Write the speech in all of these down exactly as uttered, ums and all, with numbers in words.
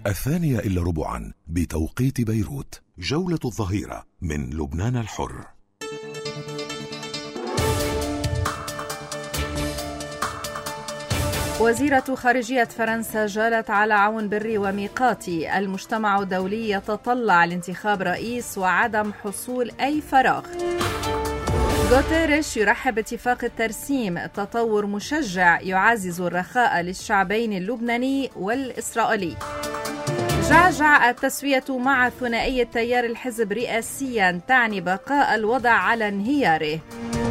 الثانية إلا ربعا بتوقيت بيروت. جولة الظهيرة من لبنان الحر. وزيرة خارجية فرنسا جالت على عون بري وميقاتي. المجتمع الدولي يتطلع لانتخاب رئيس وعدم حصول أي فراغ. غوتيريش يرحب باتفاق الترسيم. تطور مشجع يعزز الرخاء للشعبين اللبناني والإسرائيلي. جعجع التسوية مع ثنائي التيار الحزب رئاسيا تعني بقاء الوضع على انهياره.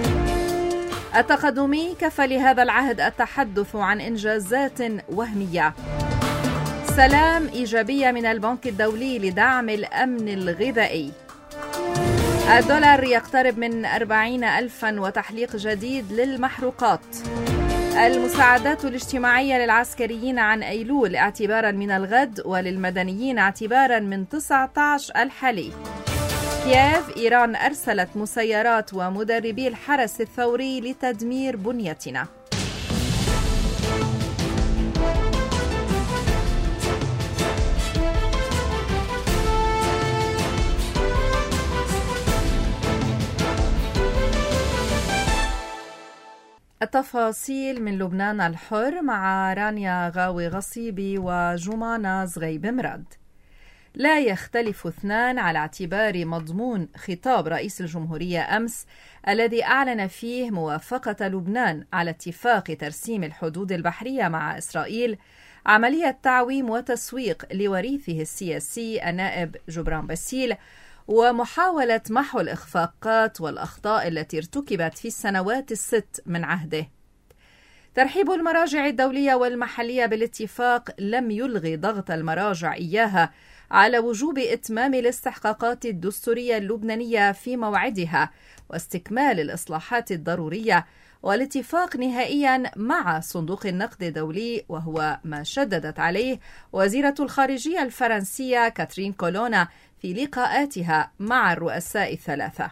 التقدمي كفى لهذا العهد التحدث عن إنجازات وهمية. سلام إيجابية من البنك الدولي لدعم الأمن الغذائي. الدولار يقترب من أربعين ألفا وتحليق جديد للمحروقات. المساعدات الاجتماعية للعسكريين عن أيلول اعتبارا من الغد وللمدنيين اعتبارا من تسعة عشر الحالي. كييف إيران أرسلت مسيرات ومدربي الحرس الثوري لتدمير بنيتنا. التفاصيل من لبنان الحر مع رانيا غاوي غصيبي وجمانة زغيب مراد. لا يختلف اثنان على اعتبار مضمون خطاب رئيس الجمهورية أمس الذي أعلن فيه موافقة لبنان على اتفاق ترسيم الحدود البحرية مع إسرائيل عملية تعويم وتسويق لوريثه السياسي النائب جبران باسيل، ومحاولة محو الإخفاقات والأخطاء التي ارتكبت في السنوات الست من عهده. ترحيب المراجع الدولية والمحلية بالاتفاق لم يلغي ضغط المراجع إياها على وجوب إتمام الاستحقاقات الدستورية اللبنانية في موعدها واستكمال الإصلاحات الضرورية والاتفاق نهائيا مع صندوق النقد الدولي، وهو ما شددت عليه وزيرة الخارجية الفرنسية كاترين كولونا في لقاءاتها مع الرؤساء الثلاثة.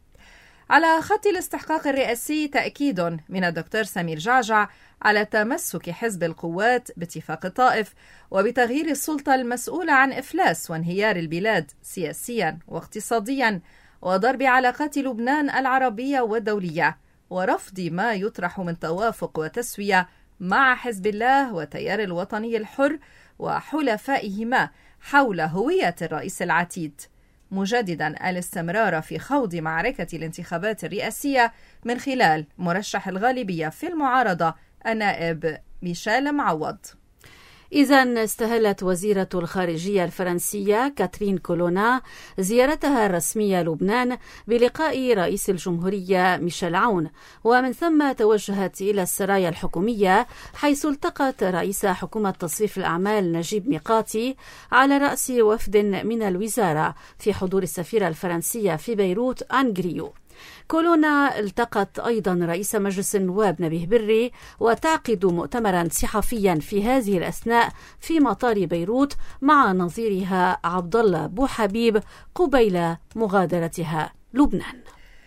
على خط الاستحقاق الرئاسي تأكيد من الدكتور سمير جعجع على تمسك حزب القوات باتفاق الطائف وبتغيير السلطة المسؤولة عن إفلاس وانهيار البلاد سياسيا واقتصاديا وضرب علاقات لبنان العربية والدولية، ورفض ما يطرح من توافق وتسوية مع حزب الله وتيار الوطني الحر وحلفائهما حول هوية الرئيس العتيد، مجددا الاستمرار في خوض معركة الانتخابات الرئاسية من خلال مرشح الغالبية في المعارضة النائب ميشيل معوض. إذن استهلت وزيرة الخارجية الفرنسية كاترين كولونا زيارتها الرسمية لبنان بلقاء رئيس الجمهورية ميشيل عون، ومن ثم توجهت إلى السرايا الحكومية حيث التقت رئيس حكومة تصريف الأعمال نجيب ميقاتي على رأس وفد من الوزارة في حضور السفيرة الفرنسية في بيروت أنغريو. كولونا التقت أيضا رئيس مجلس النواب نبيه بري وتعقد مؤتمرا صحفيا في هذه الأثناء في مطار بيروت مع نظيرها عبد الله بوحبيب قبيل مغادرتها لبنان.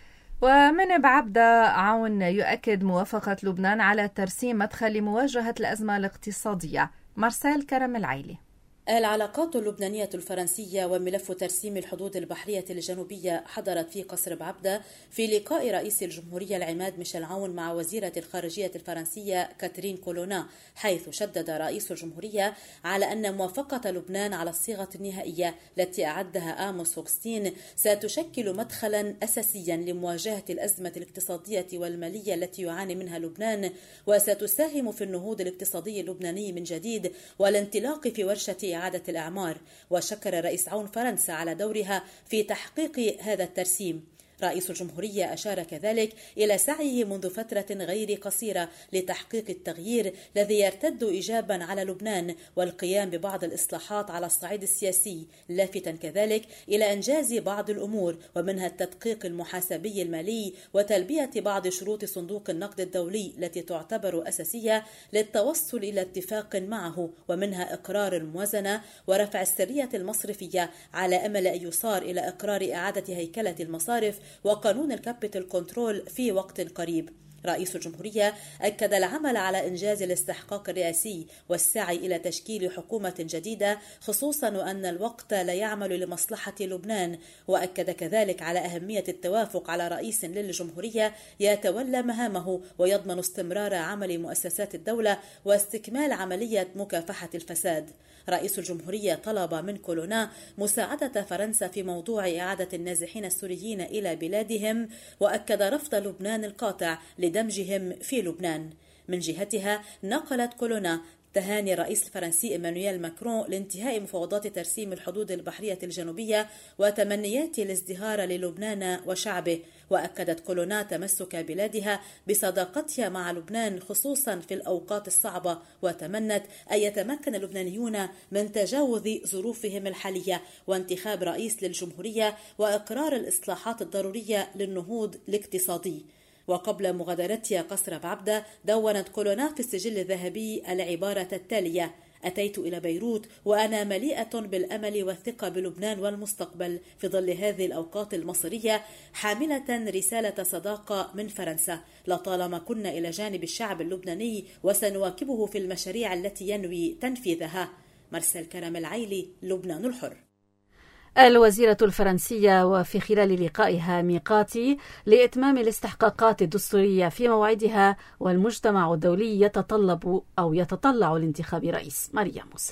ومن بعبدة عون يؤكد موافقة لبنان على ترسيم مدخل لمواجهة الأزمة الاقتصادية. مارسيل كرم العيلي. العلاقات اللبنانية الفرنسية وملف ترسيم الحدود البحرية الجنوبية حضرت في قصر بعبدة في لقاء رئيس الجمهورية العماد ميشيل عون مع وزيرة الخارجية الفرنسية كاترين كولونا، حيث شدد رئيس الجمهورية على أن موافقة لبنان على الصيغة النهائية التي أعدها آموس فوكستين ستشكل مدخلا أساسيا لمواجهة الأزمة الاقتصادية والمالية التي يعاني منها لبنان، وستساهم في النهوض الاقتصادي اللبناني من جديد والانطلاق في ورشة إعادة الأعمار. وشكر رئيس عون فرنسا على دورها في تحقيق هذا الترسيم. رئيس الجمهورية أشار كذلك إلى سعيه منذ فترة غير قصيرة لتحقيق التغيير الذي يرتد إيجابا على لبنان والقيام ببعض الإصلاحات على الصعيد السياسي، لافتا كذلك إلى إنجاز بعض الأمور ومنها التدقيق المحاسبي المالي وتلبية بعض شروط صندوق النقد الدولي التي تعتبر أساسية للتوصل إلى اتفاق معه، ومنها إقرار الموازنة ورفع السرية المصرفية على أمل أن يصار إلى إقرار إعادة هيكلة المصارف وقانون الكابيتال كنترول في وقت قريب. رئيس الجمهورية أكد العمل على إنجاز الاستحقاق الرئاسي والسعي إلى تشكيل حكومة جديدة، خصوصا وأن الوقت لا يعمل لمصلحة لبنان، وأكد كذلك على أهمية التوافق على رئيس للجمهورية يتولى مهامه ويضمن استمرار عمل مؤسسات الدولة واستكمال عملية مكافحة الفساد. رئيس الجمهورية طلب من كولونا مساعدة فرنسا في موضوع إعادة النازحين السوريين إلى بلادهم، وأكد رفض لبنان القاطع لدمجهم في لبنان. من جهتها نقلت كولونا تهاني الرئيس الفرنسي إيمانويل ماكرون لانتهاء مفاوضات ترسيم الحدود البحرية الجنوبية وتمنيات الازدهار للبنان وشعبه، وأكدت كولونا تمسك بلادها بصداقتها مع لبنان خصوصا في الأوقات الصعبة، وتمنت أن يتمكن اللبنانيون من تجاوز ظروفهم الحالية وانتخاب رئيس للجمهورية وإقرار الإصلاحات الضرورية للنهوض الاقتصادي. وقبل مغادرتها قصر بعبدة دونت كولونا في السجل الذهبي العبارة التالية: أتيت إلى بيروت وأنا مليئة بالأمل والثقة بلبنان والمستقبل في ظل هذه الأوقات المصيرية، حاملة رسالة صداقة من فرنسا. لطالما كنا إلى جانب الشعب اللبناني وسنواكبه في المشاريع التي ينوي تنفيذها. مرسل كرم العيلي، لبنان الحر. الوزيرة الفرنسية وفي خلال لقائها ميقاتي لإتمام الاستحقاقات الدستورية في موعدها، والمجتمع الدولي يتطلب أو يتطلع لانتخاب رئيس. ماريا موسى.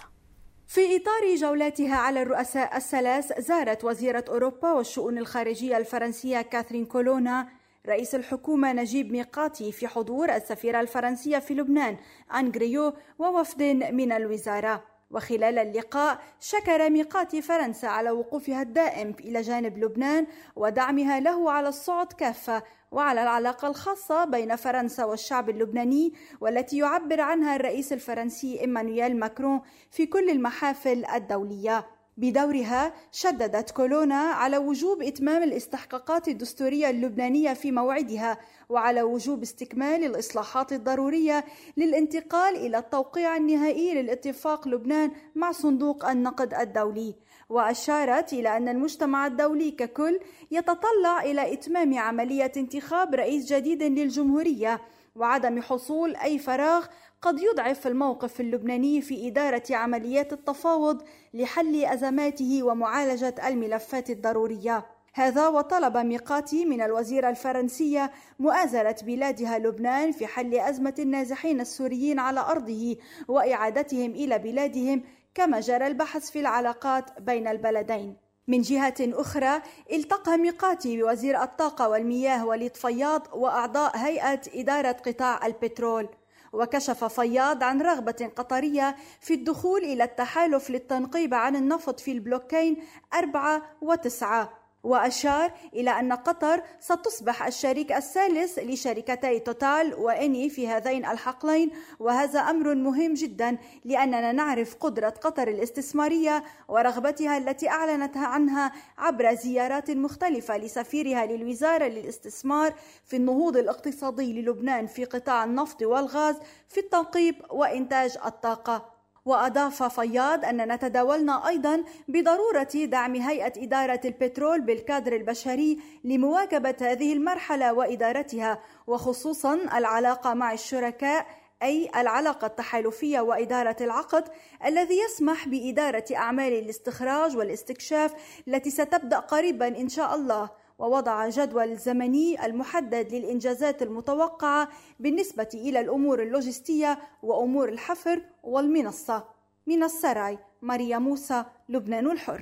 في إطار جولاتها على الرؤساء الثلاث، زارت وزيرة أوروبا والشؤون الخارجية الفرنسية كاثرين كولونا رئيس الحكومة نجيب ميقاتي في حضور السفيرة الفرنسية في لبنان آن غريو ووفد من الوزارة. وخلال اللقاء شكر ميقاتي فرنسا على وقوفها الدائم إلى جانب لبنان ودعمها له على الصعد كافة، وعلى العلاقة الخاصة بين فرنسا والشعب اللبناني والتي يعبر عنها الرئيس الفرنسي إيمانويل ماكرون في كل المحافل الدولية. بدورها شددت كولونا على وجوب إتمام الاستحقاقات الدستورية اللبنانية في موعدها، وعلى وجوب استكمال الإصلاحات الضرورية للانتقال إلى التوقيع النهائي للاتفاق لبنان مع صندوق النقد الدولي. وأشارت إلى أن المجتمع الدولي ككل يتطلع إلى إتمام عملية انتخاب رئيس جديد للجمهورية، وعدم حصول أي فراغ قد يضعف الموقف اللبناني في إدارة عمليات التفاوض لحل أزماته ومعالجة الملفات الضرورية. هذا وطلب ميقاتي من الوزيرة الفرنسية مؤازرة بلادها لبنان في حل أزمة النازحين السوريين على أرضه وإعادتهم إلى بلادهم، كما جرى البحث في العلاقات بين البلدين. من جهة أخرى التقى ميقاتي بوزير الطاقة والمياه وليد فياض وأعضاء هيئة إدارة قطاع البترول. وكشف فياض عن رغبة قطرية في الدخول إلى التحالف للتنقيب عن النفط في البلوكين أربعة وتسعة، وأشار إلى أن قطر ستصبح الشريك الثالث لشركتي توتال وإني في هذين الحقلين، وهذا أمر مهم جدا لأننا نعرف قدرة قطر الاستثمارية ورغبتها التي أعلنتها عنها عبر زيارات مختلفة لسفيرها للوزارة للاستثمار في النهوض الاقتصادي للبنان في قطاع النفط والغاز في التنقيب وإنتاج الطاقة. وأضاف فياض أننا تداولنا أيضا بضرورة دعم هيئة إدارة البترول بالكادر البشري لمواكبة هذه المرحلة وإدارتها، وخصوصا العلاقة مع الشركاء، أي العلاقة التحالفية وإدارة العقد الذي يسمح بإدارة أعمال الاستخراج والاستكشاف التي ستبدأ قريبا إن شاء الله، ووضع جدول زمني المحدد للإنجازات المتوقعة بالنسبة إلى الأمور اللوجستية وأمور الحفر والمنصة. من السراي، ماريا موسى، لبنان الحر.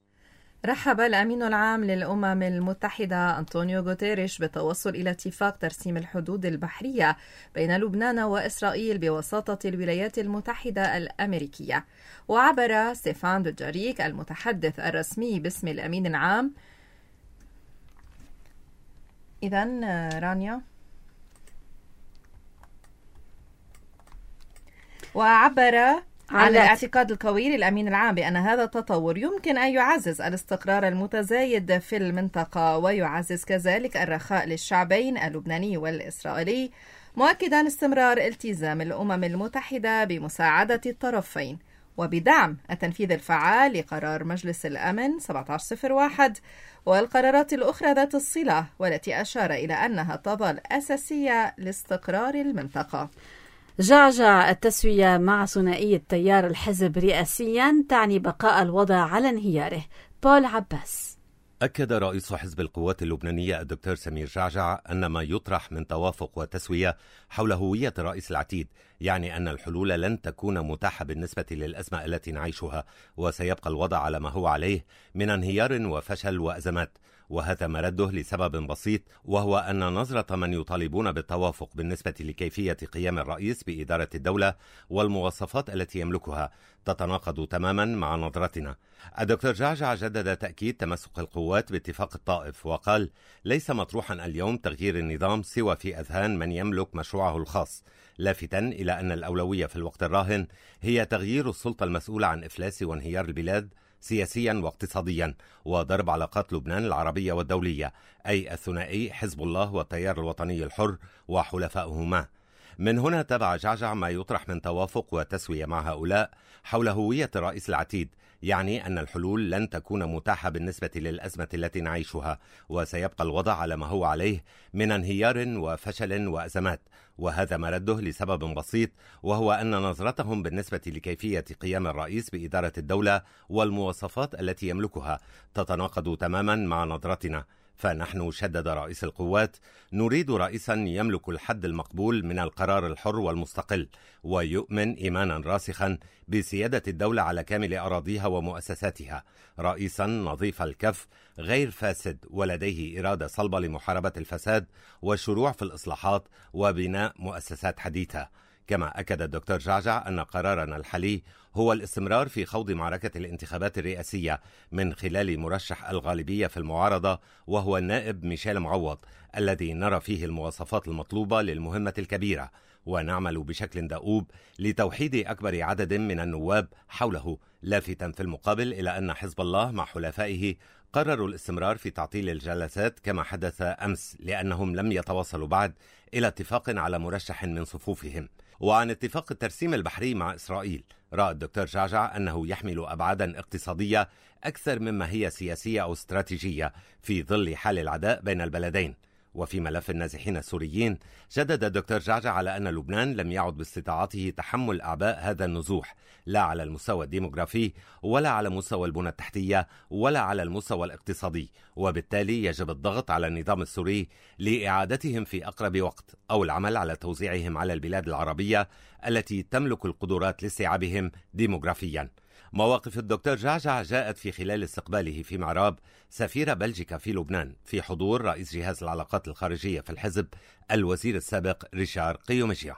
رحب الأمين العام للأمم المتحدة أنطونيو غوتيريش بالتوصل إلى اتفاق ترسيم الحدود البحرية بين لبنان وإسرائيل بوساطة الولايات المتحدة الأمريكية. وعبر ستيفان دوجاريك المتحدث الرسمي باسم الأمين العام. إذن رانيا. وعبر عن الاعتقاد القوي للأمين العام بأن هذا التطور يمكن أن يعزز الاستقرار المتزايد في المنطقة ويعزز كذلك الرخاء للشعبين اللبناني والإسرائيلي، مؤكدا استمرار التزام الأمم المتحدة بمساعدة الطرفين. وبدعم التنفيذ الفعال لقرار مجلس الأمن سبعة عشر صفر واحد والقرارات الأخرى ذات الصلة، والتي أشار إلى أنها تظل أساسية لاستقرار المنطقة. جعجع التسوية مع ثنائي التيار الحزب رئاسيا تعني بقاء الوضع على انهياره. بول عباس. أكد رئيس حزب القوات اللبنانية الدكتور سمير جعجع أن ما يطرح من توافق وتسوية حول هوية الرئيس العتيد يعني أن الحلول لن تكون متاحة بالنسبة للأزمة التي نعيشها، وسيبقى الوضع على ما هو عليه من انهيار وفشل وأزمات، وهذا مرده لسبب بسيط، وهو أن نظرة من يطالبون بالتوافق بالنسبة لكيفية قيام الرئيس بإدارة الدولة والمواصفات التي يملكها تتناقض تماما مع نظرتنا. الدكتور جعجع جدد تأكيد تمسك القوات باتفاق الطائف، وقال: ليس مطروحا اليوم تغيير النظام سوى في أذهان من يملك مشروعه الخاص، لافتا إلى أن الأولوية في الوقت الراهن هي تغيير السلطة المسؤولة عن إفلاس وانهيار البلاد سياسيا واقتصاديا، وضرب علاقات لبنان العربية والدولية، أي الثنائي حزب الله والتيار الوطني الحر وحلفائهما. من هنا تبع جعجع ما يطرح من توافق وتسوية مع هؤلاء حول هوية الرئيس العتيد، يعني أن الحلول لن تكون متاحة بالنسبة للأزمة التي نعيشها، وسيبقى الوضع على ما هو عليه من انهيار وفشل وأزمات، وهذا مرده لسبب بسيط، وهو أن نظرتهم بالنسبة لكيفية قيام الرئيس بإدارة الدولة والمواصفات التي يملكها تتناقض تماما مع نظرتنا. فنحن، شدد رئيس القوات، نريد رئيسا يملك الحد المقبول من القرار الحر والمستقل، ويؤمن إيمانا راسخا بسيادة الدولة على كامل أراضيها ومؤسساتها، رئيسا نظيف الكف غير فاسد ولديه إرادة صلبة لمحاربة الفساد والشروع في الإصلاحات وبناء مؤسسات حديثة. كما أكد الدكتور جعجع أن قرارنا الحالي هو الاستمرار في خوض معركة الانتخابات الرئاسية من خلال مرشح الغالبية في المعارضة، وهو النائب ميشيل معوض، الذي نرى فيه المواصفات المطلوبة للمهمة الكبيرة، ونعمل بشكل دؤوب لتوحيد أكبر عدد من النواب حوله، لافتا في المقابل إلى أن حزب الله مع حلفائه قرروا الاستمرار في تعطيل الجلسات كما حدث أمس، لأنهم لم يتوصلوا بعد إلى اتفاق على مرشح من صفوفهم. وعن اتفاق الترسيم البحري مع إسرائيل، رأى الدكتور جعجع أنه يحمل أبعادا اقتصادية أكثر مما هي سياسية أو استراتيجية في ظل حال العداء بين البلدين. وفي ملف النازحين السوريين، جدد الدكتور جعجع على أن لبنان لم يعد باستطاعته تحمل أعباء هذا النزوح، لا على المستوى الديموغرافي ولا على مستوى البنى التحتية ولا على المستوى الاقتصادي، وبالتالي يجب الضغط على النظام السوري لإعادتهم في أقرب وقت، أو العمل على توزيعهم على البلاد العربية التي تملك القدرات لاستيعابهم ديموغرافيا. مواقف الدكتور جعجع جاءت في خلال استقباله في معراب سفير بلجيكا في لبنان في حضور رئيس جهاز العلاقات الخارجية في الحزب الوزير السابق ريشار قيومجيا.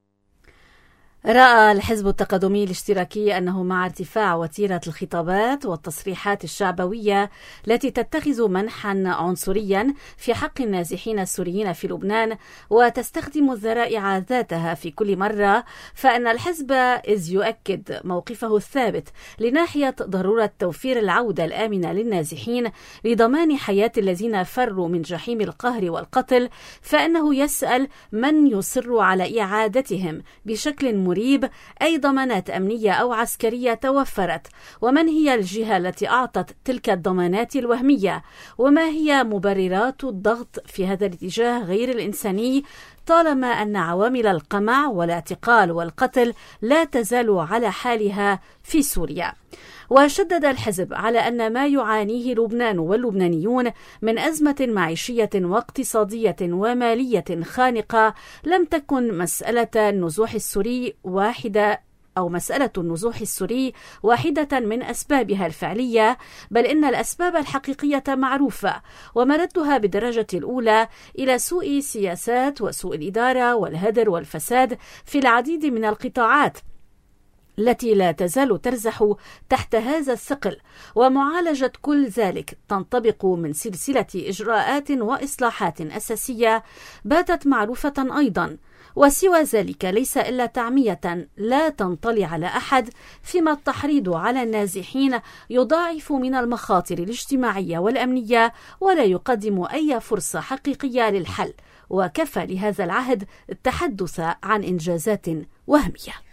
رأى الحزب التقدمي الاشتراكي أنه مع ارتفاع وتيرة الخطابات والتصريحات الشعبوية التي تتخذ منحا عنصريا في حق النازحين السوريين في لبنان وتستخدم الذرائع ذاتها في كل مرة، فإن الحزب إذ يؤكد موقفه الثابت لناحية ضرورة توفير العودة الآمنة للنازحين لضمان حياة الذين فروا من جحيم القهر والقتل، فإنه يسأل من يصر على إعادتهم بشكل مريب أي ضمانات أمنية أو عسكرية توفرت، ومن هي الجهة التي أعطت تلك الضمانات الوهمية، وما هي مبررات الضغط في هذا الاتجاه غير الإنساني طالما أن عوامل القمع والاعتقال والقتل لا تزال على حالها في سوريا. وشدد الحزب على أن ما يعانيه لبنان واللبنانيون من أزمة معيشية واقتصادية ومالية خانقة لم تكن مسألة النزوح السوري واحدة أو مسألة النزوح السوري واحدة من أسبابها الفعلية، بل إن الأسباب الحقيقية معروفة ومردها بالدرجة الأولى إلى سوء سياسات وسوء الإدارة والهدر والفساد في العديد من القطاعات التي لا تزال ترزح تحت هذا الثقل، ومعالجة كل ذلك تنطبق من سلسلة إجراءات وإصلاحات أساسية باتت معروفة أيضا، وسوى ذلك ليس إلا تعمية لا تنطلي على أحد، فيما التحريض على النازحين يضاعف من المخاطر الاجتماعية والأمنية ولا يقدم أي فرصة حقيقية للحل، وكفى لهذا العهد التحدث عن إنجازات وهمية.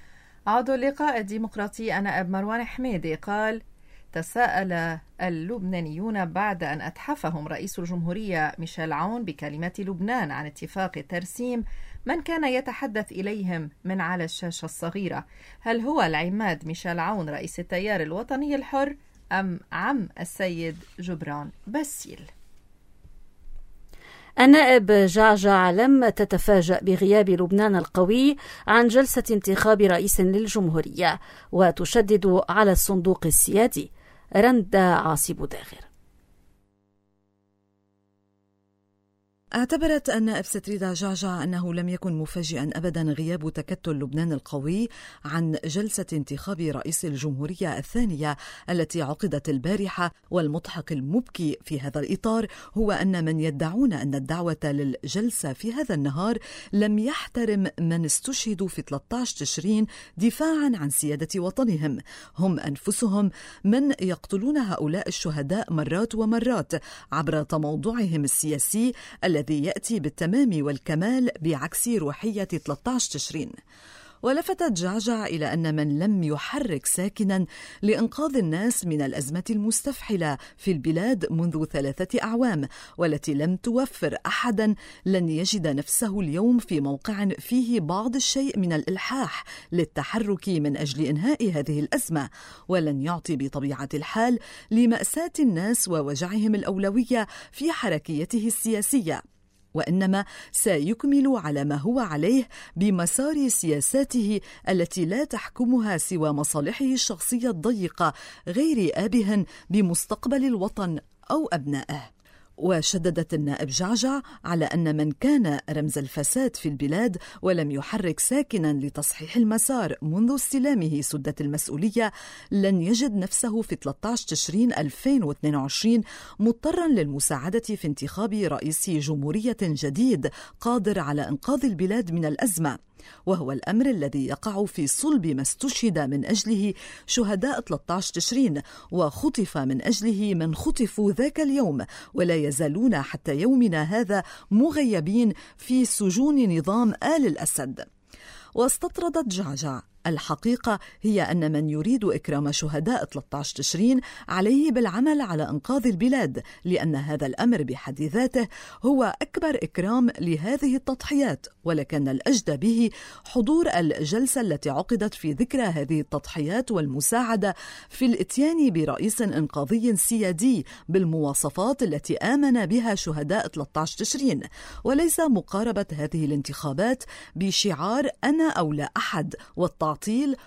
عضو اللقاء الديمقراطي النائب مروان حميدي قال: تساءل اللبنانيون بعد أن أتحفهم رئيس الجمهورية ميشيل عون بكلمات لبنان عن اتفاق ترسيم من كان يتحدث إليهم من على الشاشة الصغيرة، هل هو العماد ميشيل عون رئيس التيار الوطني الحر أم عم السيد جبران باسيل؟ النائب جعجع لم تتفاجأ بغياب لبنان القوي عن جلسة انتخاب رئيس للجمهورية، وتشدد على الصندوق السيادي. رند عاصي بوداغر. اعتبرت النائب ستريدا جعجع أنه لم يكن مفاجئا أبدا غياب تكتل لبنان القوي عن جلسة انتخاب رئيس الجمهورية الثانية التي عقدت البارحة، والمضحك المبكي في هذا الإطار هو أن من يدعون أن الدعوة للجلسة في هذا النهار لم يحترم من استشهدوا في ثلاثة عشر تشرين دفاعا عن سيادة وطنهم، هم أنفسهم من يقتلون هؤلاء الشهداء مرات ومرات عبر تموضعهم السياسي الذي يأتي بالتمام والكمال بعكس روحية ثلاثة عشر تشرين. ولفتت جعجع إلى أن من لم يحرك ساكنا لإنقاذ الناس من الأزمة المستفحلة في البلاد منذ ثلاثة أعوام، والتي لم توفر أحدا، لن يجد نفسه اليوم في موقع فيه بعض الشيء من الإلحاح للتحرك من أجل إنهاء هذه الأزمة، ولن يعطي بطبيعة الحال لمأساة الناس ووجعهم الأولوية في حركيته السياسية، وإنما سيكمل على ما هو عليه بمسار سياساته التي لا تحكمها سوى مصالحه الشخصية الضيقة غير آبه بمستقبل الوطن أو أبنائه. وشددت النائب جعجع على أن من كان رمز الفساد في البلاد ولم يحرك ساكنا لتصحيح المسار منذ استلامه سدة المسؤولية لن يجد نفسه في ثلاثة عشر تشرين ألفين واثنين وعشرين مضطرا للمساعدة في انتخاب رئيس جمهورية جديد قادر على إنقاذ البلاد من الأزمة، وهو الأمر الذي يقع في صلب ما استشهد من أجله شهداء ثلاثة عشر تشرين وخطف من أجله من خطفوا ذاك اليوم، ولا يزالون حتى يومنا هذا مغيبين في سجون نظام آل الأسد. واستطردت جعجع: الحقيقة هي أن من يريد إكرام شهداء ثلاثة عشر تشرين عليه بالعمل على إنقاذ البلاد، لأن هذا الأمر بحد ذاته هو أكبر إكرام لهذه التضحيات، ولكن الأجدى به حضور الجلسة التي عقدت في ذكرى هذه التضحيات والمساعدة في الإتيان برئيس إنقاذي سيادي بالمواصفات التي آمن بها شهداء ثلاثة عشر تشرين، وليس مقاربة هذه الانتخابات بشعار أنا أو لا أحد والتعطيل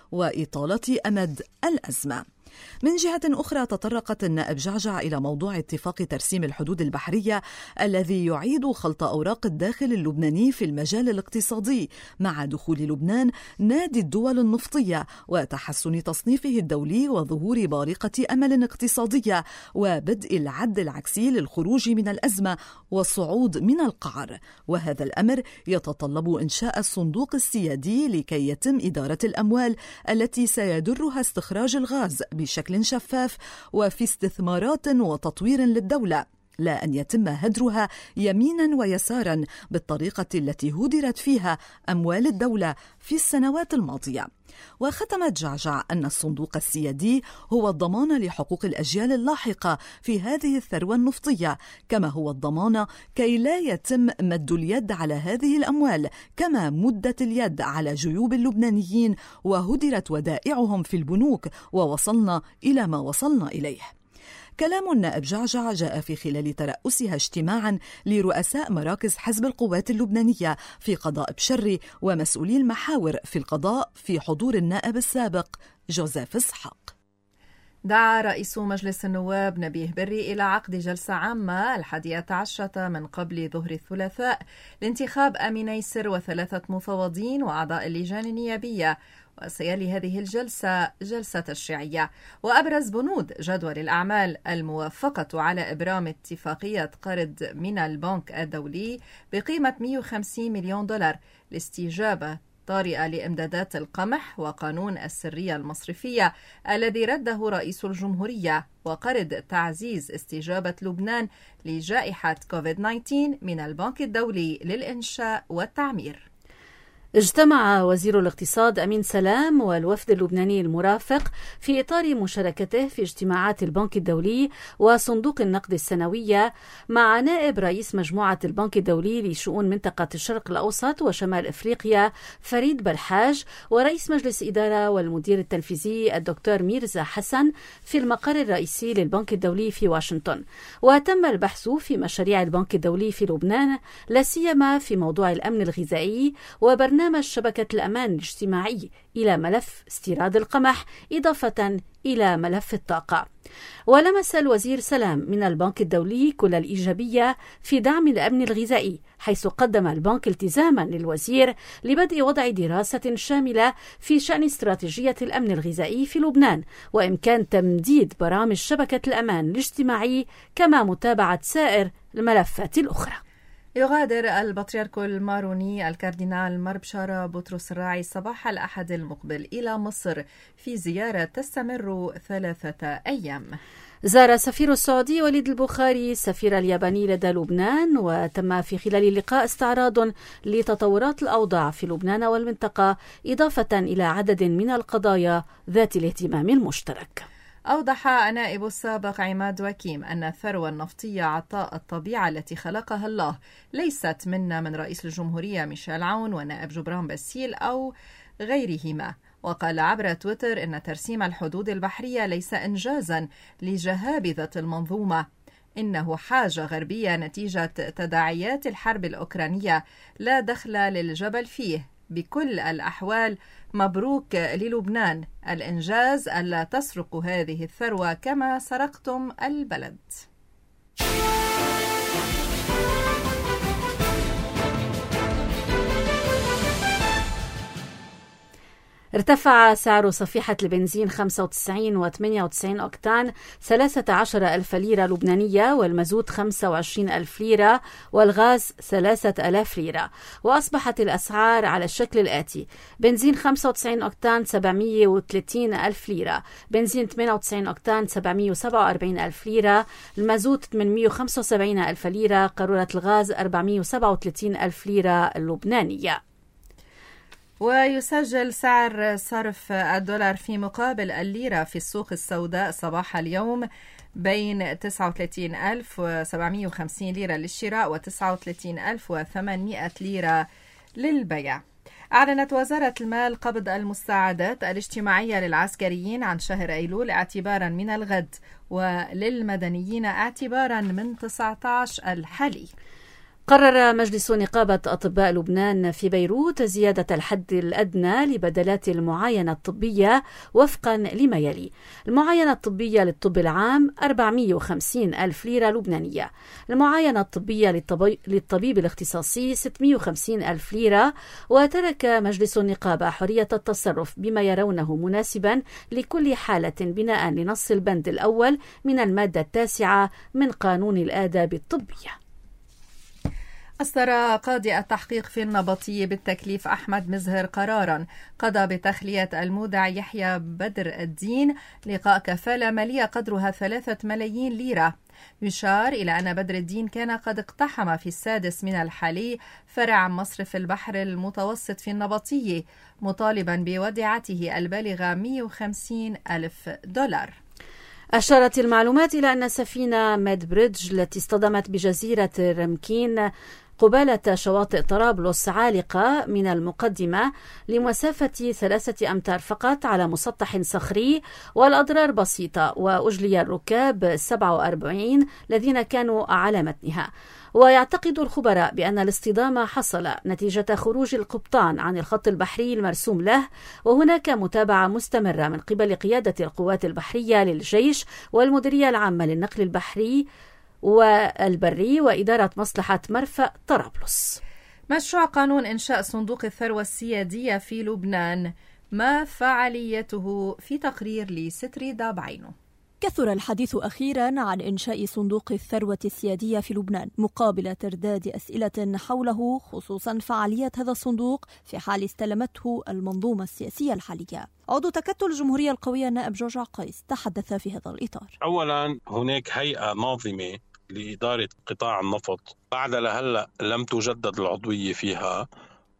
وإطالة أمد الأزمة. من جهة أخرى تطرقت النائب جعجع إلى موضوع اتفاق ترسيم الحدود البحرية الذي يعيد خلط أوراق الداخل اللبناني في المجال الاقتصادي مع دخول لبنان نادي الدول النفطية وتحسن تصنيفه الدولي وظهور بارقة أمل اقتصادية وبدء العد العكسي للخروج من الأزمة والصعود من القعر، وهذا الأمر يتطلب إنشاء الصندوق السيادي لكي يتم إدارة الأموال التي سيدرها استخراج الغاز بشكل شفاف وفي استثمارات وتطوير للدولة، لا أن يتم هدرها يمينا ويسارا بالطريقة التي هدرت فيها أموال الدولة في السنوات الماضية. وختمت جعجع أن الصندوق السيادي هو الضمان لحقوق الأجيال اللاحقة في هذه الثروة النفطية، كما هو الضمان كي لا يتم مد اليد على هذه الأموال كما مدت اليد على جيوب اللبنانيين وهدرت ودائعهم في البنوك ووصلنا إلى ما وصلنا إليه. كلام النائب جعجع جاء في خلال ترأسها اجتماعا لرؤساء مراكز حزب القوات اللبنانية في قضاء بشري ومسؤولي المحاور في القضاء في حضور النائب السابق جوزيف إسحاق. دعا رئيس مجلس النواب نبيه بري إلى عقد جلسة عامة الحادية عشرة من قبل ظهر الثلاثاء لانتخاب أميني سر وثلاثة مفوضين وأعضاء اللجان النيابية، وسيلي هذه الجلسة جلسة تشريعية. وأبرز بنود جدول الأعمال الموافقة على إبرام اتفاقية قرض من البنك الدولي بقيمة مئة وخمسين مليون دولار لاستجابة طارئة لإمدادات القمح، وقانون السرية المصرفية الذي رده رئيس الجمهورية، وقرض تعزيز استجابة لبنان لجائحة كوفيد تسعة عشر من البنك الدولي للإنشاء والتعمير. اجتمع وزير الاقتصاد أمين سلام والوفد اللبناني المرافق في إطار مشاركته في اجتماعات البنك الدولي وصندوق النقد السنوية مع نائب رئيس مجموعة البنك الدولي لشؤون منطقة الشرق الأوسط وشمال إفريقيا فريد بالحاج ورئيس مجلس إدارة والمدير التنفيذي الدكتور ميرزا حسن في المقر الرئيسي للبنك الدولي في واشنطن. وتم البحث في مشاريع البنك الدولي في لبنان لا سيما في موضوع الأمن الغذائي وبرنامج برنامج شبكة الأمان الاجتماعي إلى ملف استيراد القمح إضافة إلى ملف الطاقة. ولمس الوزير سلام من البنك الدولي كل الإيجابية في دعم الأمن الغذائي، حيث قدم البنك التزاما للوزير لبدء وضع دراسة شاملة في شأن استراتيجية الأمن الغذائي في لبنان وإمكان تمديد برامج شبكة الأمان الاجتماعي كما متابعة سائر الملفات الأخرى. يغادر البطريرك الماروني الكاردينال مربشارة بطرس الراعي صباح الأحد المقبل إلى مصر في زيارة تستمر ثلاثة أيام. زار سفير السعودي وليد البخاري السفير الياباني لدى لبنان، وتم في خلال اللقاء استعراض لتطورات الأوضاع في لبنان والمنطقة إضافة إلى عدد من القضايا ذات الاهتمام المشترك. أوضح النائب السابق عماد وكيم أن الثروة النفطية عطاء الطبيعة التي خلقها الله ليست منا من رئيس الجمهورية ميشيل عون ونائب جبران باسيل أو غيرهما. وقال عبر تويتر أن ترسيم الحدود البحرية ليس إنجازا لجهابذة المنظومة، إنه حاجة غربية نتيجة تداعيات الحرب الأوكرانية لا دخل للجبل فيه. بكل الأحوال مبروك للبنان، الإنجاز ألا تسرقوا هذه الثروة كما سرقتم البلد. ارتفع سعر صفيحة البنزين خمسة وتسعين وثمانية وتسعين أوكتان ثلاثة عشر ألف ليرة لبنانية، والمازوت خمسة وعشرين ألف ليرة، والغاز ثلاثة آلاف ليرة. وأصبحت الأسعار على الشكل الآتي: بنزين خمسة وتسعين أوكتان سبعمية وثلاثين ألف ليرة، بنزين ثمانية وتسعين أوكتان سبعمية وسبعة وأربعين ألف ليرة، المازوت ثمانمية وخمسة وسبعين ألف ليرة، قارورة الغاز أربعمية وسبعة وثلاثين ألف ليرة اللبنانية. ويسجل سعر صرف الدولار في مقابل الليرة في السوق السوداء صباح اليوم بين تسعة وثلاثين ألف وسبعمية وخمسين ليرة للشراء وتسعة وثلاثين ألف وثمانمائة ليرة للبيع. أعلنت وزارة المال قبض المساعدات الاجتماعية للعسكريين عن شهر أيلول اعتبارا من الغد، وللمدنيين اعتبارا من تسعة عشر الحالي. قرر مجلس نقابة أطباء لبنان في بيروت زيادة الحد الأدنى لبدلات المعاينة الطبية وفقا لما يلي: المعاينة الطبية للطب العام أربعمية وخمسين ألف ليرة لبنانية، المعاينة الطبية للطبيب, للطبيب الاختصاصي ستمية وخمسين ألف ليرة. وترك مجلس النقابة حرية التصرف بما يرونه مناسبا لكل حالة بناء لنص البند الأول من المادة التاسعة من قانون الآداب الطبية. أصدر قاضي التحقيق في النبطي بالتكليف أحمد مزهر قراراً قضى بتخلية المودع يحيى بدر الدين لقاء كفالة مالية قدرها ثلاثة ملايين ليرة. يشار إلى أن بدر الدين كان قد اقتحم في السادس من الحالي فرع مصرف البحر المتوسط في النبطي مطالباً بوديعته البالغة مئة وخمسين ألف دولار. أشارت المعلومات إلى أن سفينة ميد بريدج التي اصطدمت بجزيرة رمكين قبالة شواطئ طرابلس عالقة من المقدمة لمسافة ثلاثة أمتار فقط على مسطح صخري، والأضرار بسيطة، وأجلي الركاب سبعة وأربعين الذين كانوا على متنها. ويعتقد الخبراء بأن الاصطدام حصل نتيجة خروج القبطان عن الخط البحري المرسوم له، وهناك متابعة مستمرة من قبل قيادة القوات البحرية للجيش والمديرية العامة للنقل البحري والبري وإدارة مصلحة مرفأ طرابلس. مشروع قانون إنشاء صندوق الثروة السيادية في لبنان، ما فعاليته؟ في تقرير لستري دابعينو. كثر الحديث أخيرا عن إنشاء صندوق الثروة السيادية في لبنان مقابل ترداد أسئلة حوله، خصوصا فعالية هذا الصندوق في حال استلمته المنظومة السياسية الحالية. عضو تكتل الجمهورية القوية النائب جورج عقيس تحدث في هذا الإطار. أولا هناك هيئة ناظمة لإدارة قطاع النفط بعد لهلأ لم تجدد العضوية فيها،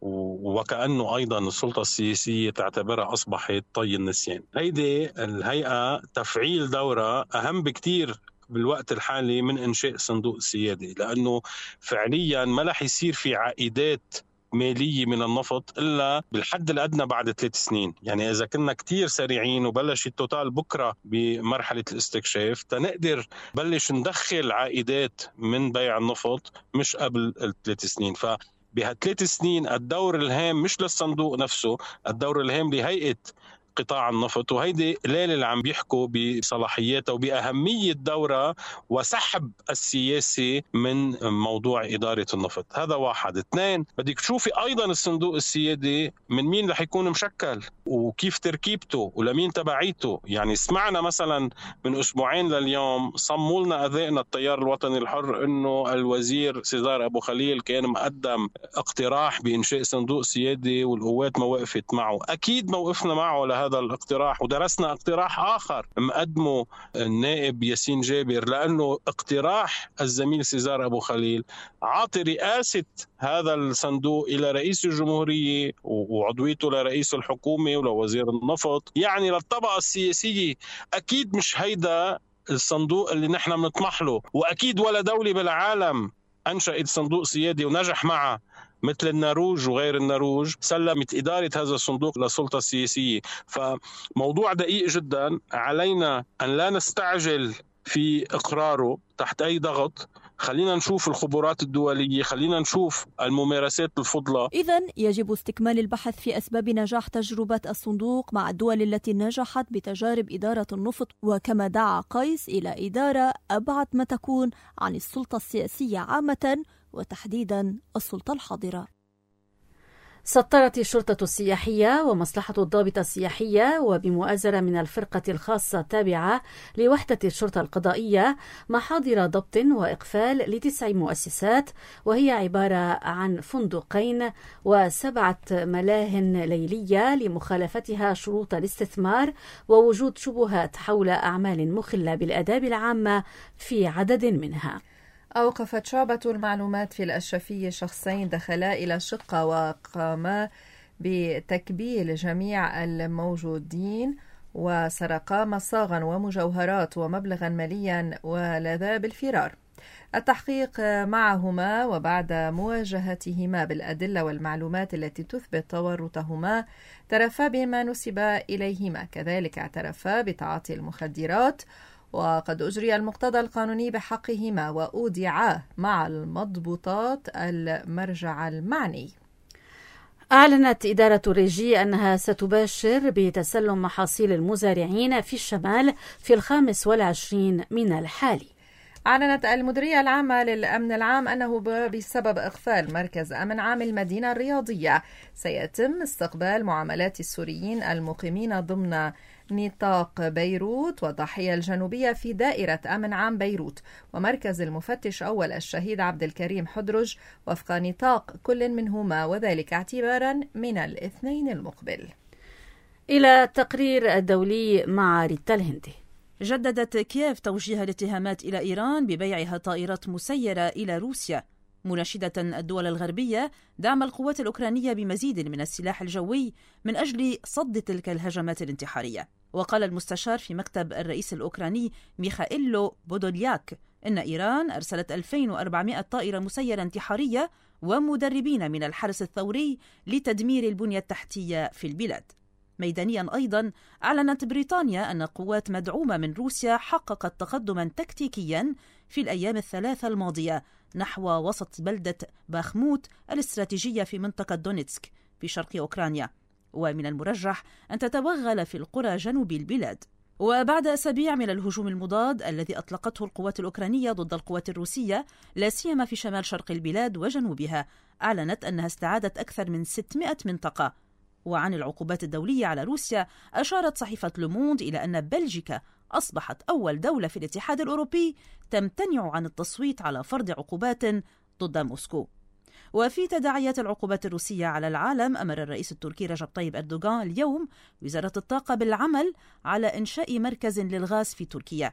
وكأنه أيضا السلطة السياسية تعتبرها أصبحت طي النسيان. هيدي الهيئة تفعيل دورة أهم بكتير بالوقت الحالي من إنشاء صندوق السيادي، لأنه فعليا ما رح يصير في عائدات مالية من النفط إلا بالحد الأدنى بعد ثلاث سنين. يعني إذا كنا كتير سريعين وبلش التوتال بكرة بمرحلة الاستكشاف تنقدر بلش ندخل عائدات من بيع النفط مش قبل الثلاث سنين. فبهالثلاث سنين الدور الهام مش للصندوق نفسه، الدور الهام لهيئة قطاع النفط، وهيدي ليلة اللي عم بيحكوا بصلاحياتها وبأهمية دورة وسحب السياسي من موضوع إدارة النفط. هذا واحد. اثنين، بدك تشوفي أيضا الصندوق السيادي من مين رح يكون مشكل وكيف تركيبته ولمين تبعيته. يعني سمعنا مثلا من أسبوعين لليوم صموا لنا أذائنا التيار الوطني الحر إنه الوزير سيزار أبو خليل كان مقدم اقتراح بإنشاء صندوق سيادي والقوات ما وقفت معه. أكيد ما وقفنا معه لهذا هذا الاقتراح، ودرسنا اقتراح آخر مقدمه النائب ياسين جابر، لأنه اقتراح الزميل سيزار أبو خليل عاطي رئاسة هذا الصندوق إلى رئيس الجمهورية وعضويته لرئيس الحكومة ولوزير النفط، يعني للطبقة السياسية. أكيد مش هيدا الصندوق اللي نحن بنطمح له، وأكيد ولا دولة بالعالم أنشأت صندوق سيادي ونجح معه مثل النرويج وغير النرويج سلمت إدارة هذا الصندوق للسلطة السياسية. فموضوع دقيق جدا، علينا أن لا نستعجل في إقراره تحت أي ضغط. خلينا نشوف الخبرات الدولية، خلينا نشوف الممارسات الفضلى. إذن يجب استكمال البحث في أسباب نجاح تجربة الصندوق مع الدول التي نجحت بتجارب إدارة النفط، وكما دعا قيس إلى إدارة أبعد ما تكون عن السلطة السياسية عامة وتحديدا السلطة الحاضرة. سطرت الشرطة السياحية ومصلحة الضابط السياحية وبمؤازرة من الفرقة الخاصة التابعة لوحدة الشرطة القضائية محاضر ضبط وإقفال لتسع مؤسسات، وهي عبارة عن فندقين وسبعة ملاهٍ ليلية لمخالفتها شروط الاستثمار ووجود شبهات حول أعمال مخلة بالآداب العامة في عدد منها. أوقفت شعبة المعلومات في الأشرفية شخصين دخلا إلى شقة وقاما بتكبيل جميع الموجودين وسرقا مصاغا ومجوهرات ومبلغا ماليا ولذا بالفرار. التحقيق معهما وبعد مواجهتهما بالأدلة والمعلومات التي تثبت تورطهما اعترفا بما نسب إليهما، كذلك اعترفا بتعاطي المخدرات، وقد أجري المقتضى القانوني بحقهما وأودعا مع المضبوطات المرجع المعني. أعلنت إدارة الريجي أنها ستباشر بتسلم محاصيل المزارعين في الشمال في الخامس والعشرين من الحالي. أعلنت المديرية العامة للأمن العام أنه بسبب إغفال مركز أمن عام المدينة الرياضية سيتم استقبال معاملات السوريين المقيمين ضمن نطاق بيروت والضاحية الجنوبية في دائرة أمن عام بيروت ومركز المفتش أول الشهيد عبد الكريم حدرج وفق نطاق كل منهما، وذلك اعتبارا من الاثنين المقبل. إلى التقرير الدولي مع ريتا الهندي. جددت كييف توجيه الاتهامات إلى إيران ببيعها طائرات مسيرة إلى روسيا، مناشدة الدول الغربية دعم القوات الأوكرانية بمزيد من السلاح الجوي من أجل صد تلك الهجمات الانتحارية. وقال المستشار في مكتب الرئيس الأوكراني ميخائيلو بودولياك إن إيران أرسلت ألفين وأربعمائة طائرة مسيرة انتحارية ومدربين من الحرس الثوري لتدمير البنية التحتية في البلاد. ميدانيا أيضا أعلنت بريطانيا أن قوات مدعومة من روسيا حققت تقدما تكتيكيا في الأيام الثلاثة الماضية نحو وسط بلدة باخموت الاستراتيجية في منطقة دونيتسك في شرق أوكرانيا، ومن المرجح أن تتوغل في القرى جنوب البلاد. وبعد أسابيع من الهجوم المضاد الذي أطلقته القوات الأوكرانية ضد القوات الروسية لا سيما في شمال شرق البلاد وجنوبها، أعلنت أنها استعادت أكثر من ستمائة منطقة. وعن العقوبات الدولية على روسيا أشارت صحيفة لوموند إلى أن بلجيكا أصبحت أول دولة في الاتحاد الأوروبي تمتنع عن التصويت على فرض عقوبات ضد موسكو. وفي تداعيات العقوبات الروسية على العالم، أمر الرئيس التركي رجب طيب أردوغان اليوم وزارة الطاقة بالعمل على إنشاء مركز للغاز في تركيا.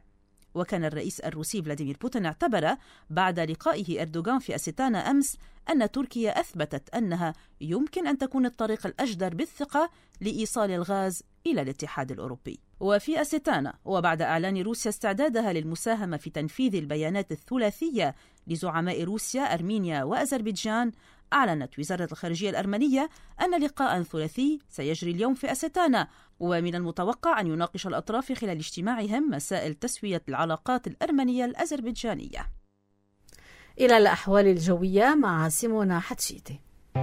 وكان الرئيس الروسي فلاديمير بوتين اعتبر بعد لقائه أردوغان في أستانا أمس أن تركيا أثبتت أنها يمكن أن تكون الطريق الأجدر بالثقة لإيصال الغاز إلى الاتحاد الأوروبي. وفي أستانا وبعد إعلان روسيا استعدادها للمساهمة في تنفيذ البيانات الثلاثية لزعماء روسيا أرمينيا وأذربيجان، أعلنت وزارة الخارجية الأرمنية أن لقاء ثلاثي سيجري اليوم في أستانا، ومن المتوقع أن يناقش الأطراف خلال اجتماعهم مسائل تسوية العلاقات الأرمنية الأذربيجانية. إلى الأحوال الجوية مع سيمونا حتشيتي.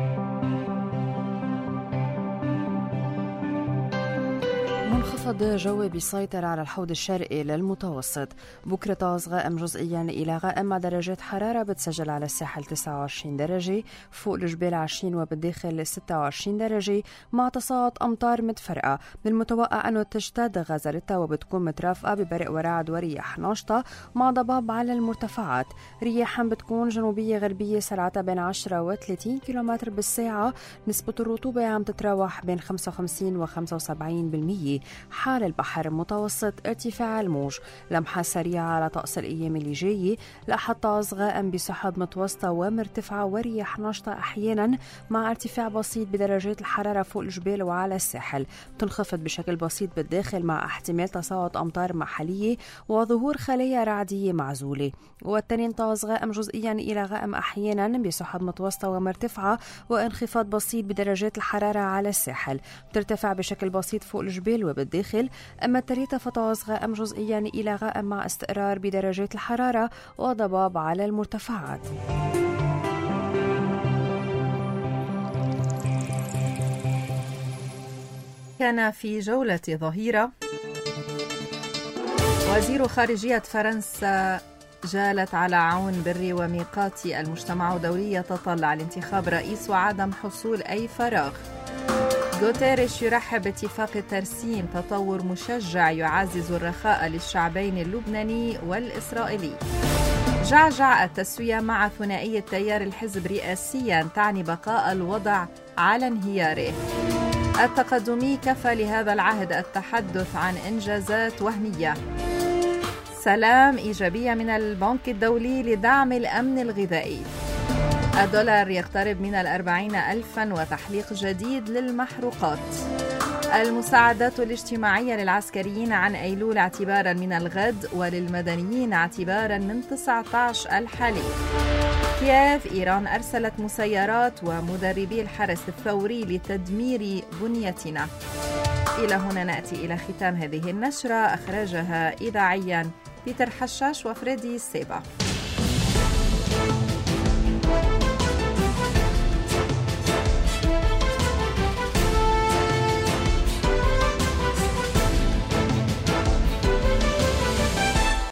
منخفض جوي بيسيطر على الحوض الشرقي للمتوسط. بكرة طقس غائم جزئيا إلى غائم مع درجات حرارة بتسجل على الساحل تسعة وعشرين درجة، فوق الجبال عشرين وبالداخل ستة وعشرين درجة، مع تساقط أمطار متفرقة. من المتوقع أنه تشتد غزارتها وبتكون مترافقة ببرق ورعد ورياح ناشطة مع ضباب على المرتفعات. رياحا بتكون جنوبية غربية سرعتها بين عشرة وثلاثين كيلومتر بالساعة. نسبة الرطوبة عم تتراوح بين خمسة وخمسين وخمسة وسبعين بالمية. حال البحر المتوسط ارتفاع الموج. لمحة سريعة على طقس الأيام اللي جاية. لأحد طقس غائم بسحب متوسطة ومرتفعة ورياح ناشطة أحيانا مع ارتفاع بسيط بدرجات الحرارة فوق الجبال وعلى الساحل. تنخفض بشكل بسيط بالداخل مع احتمال تساقط أمطار محلية وظهور خلايا رعدية معزولة. والتنين طقس غائم جزئيا إلى غائم أحيانا بسحب متوسطة ومرتفعة وانخفاض بسيط بدرجات الحرارة على الساحل. بترتفع بشكل بسيط فوق الجبال وبالداخل. أما التريتا فطقس غائم جزئيا إلى غائم مع استقرار بدرجات الحرارة وضباب على المرتفعات. كان في جولة ظهيرة وزير خارجية فرنسا جالت على عون بري وميقات المجتمع الدولي يتطلع لانتخاب رئيس وعدم حصول أي فراغ. غوتيريش يرحب باتفاق الترسيم تطور مشجع يعزز الرخاء للشعبين اللبناني والإسرائيلي. جعجع التسوية مع ثنائي التيار الحزب رئاسيا تعني بقاء الوضع على انهياره. التقدمي كفى لهذا العهد التحدث عن إنجازات وهمية. سلام إيجابية من البنك الدولي لدعم الأمن الغذائي. الدولار يقترب من الأربعين ألفا وتحليق جديد للمحروقات. المساعدات الاجتماعية للعسكريين عن أيلول اعتبارا من الغد وللمدنيين اعتبارا من تسعة عشر الحالي. كييف إيران أرسلت مسيرات ومدربي الحرس الثوري لتدمير بنيتنا. إلى هنا نأتي إلى ختام هذه النشرة، أخرجها إذاعيا بيتر حشاش وفريدي سيبا.